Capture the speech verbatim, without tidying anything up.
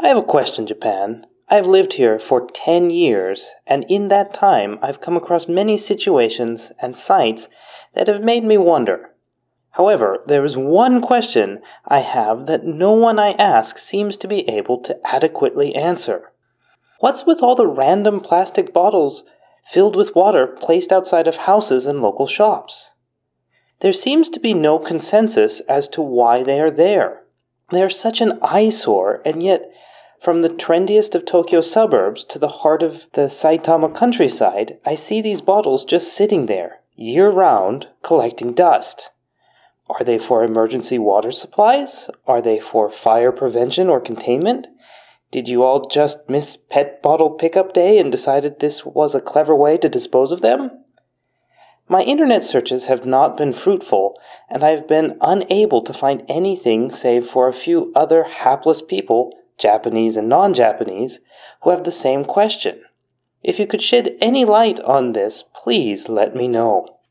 I have a question, Japan. I've lived here for ten years, and in that time I've come across many situations and sites that have made me wonder. However, there is one question I have that no one I ask seems to be able to adequately answer. What's with all the random plastic bottles filled with water placed outside of houses and local shops? There seems to be no consensus as to why they are there. They are such an eyesore, and yet, from the trendiest of Tokyo suburbs to the heart of the Saitama countryside, I see these bottles just sitting there, year-round, collecting dust. Are they for emergency water supplies? Are they for fire prevention or containment? Did you all just miss pet bottle pickup day and decided this was a clever way to dispose of them? My internet searches have not been fruitful, and I have been unable to find anything save for a few other hapless people, Japanese and non-Japanese, who have the same question. If you could shed any light on this, please let me know.